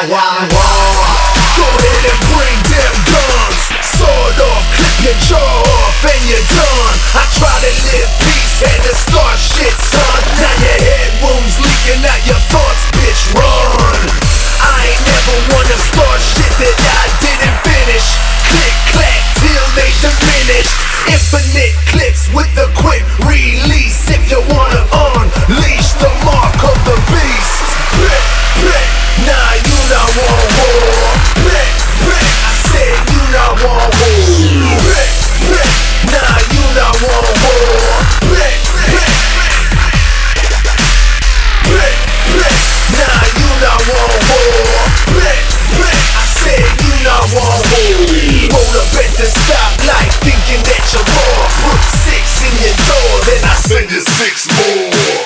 911. Go ahead and bring them guns. Sword off, clip your jaw off, and you're done. I try to live peace, had to start shit, son. Now your head wounds leaking out your thoughts, bitch, run. I ain't never wanna start shit that I didn't finish. Click, clack, till they diminish. Infinite clips with a quick release. If you wanna unleash the mark of the beast. Bleh, bleh, nah, you not want war. Bleh, bleh, I said you not want war. Bleh, bleh, nah, you not want war. Bleh, bleh, bleh, bleh, nah, you not want war. Bleh, bleh, I said you not want war. Roll up at the stoplight thinking that you're raw. Put 6 in your door, then I send you 6 more.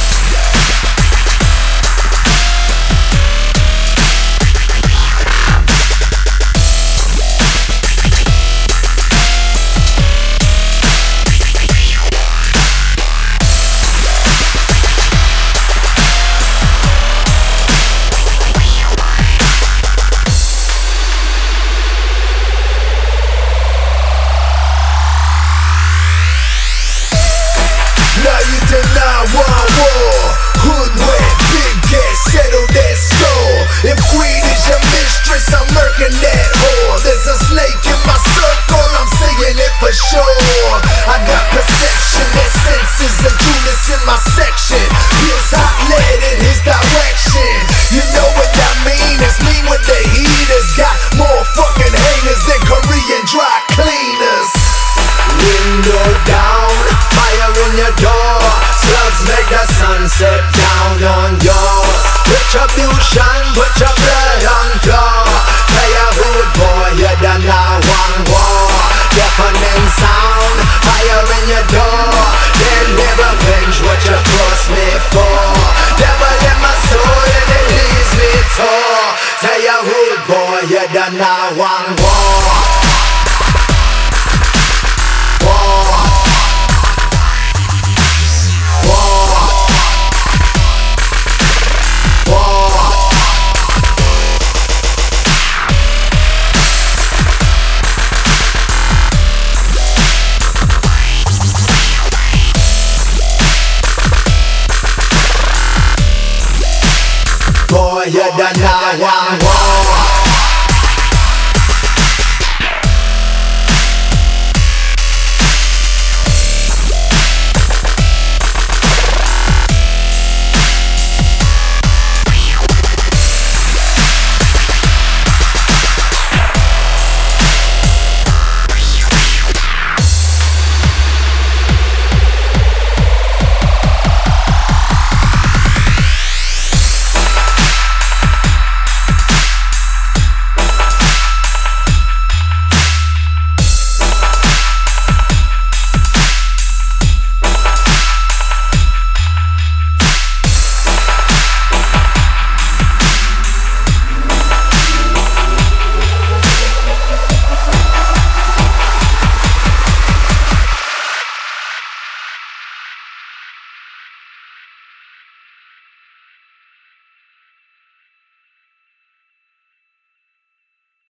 Now you deny one war. Hood wet, big gas, settle that score. If greed is your mistress, I'm murking that whore. There's a snake in my circle, I'm saying it for sure. I got perception, that senses of Judas in my section. Feels hot lead in his direction. You know what that mean? It's me with the heaters. Got more fucking haters than Korean dry cleaners. Window down, fire in your door. Slugs make the sunset down on yours. Retribution, put your blood on floor. Play a rude boy, you done not one war. Deafening sound, fire in your door. Then live revenge what you crossed me for. Devil in my soul and it leaves me tore. Tell your rude boy, you done not one war.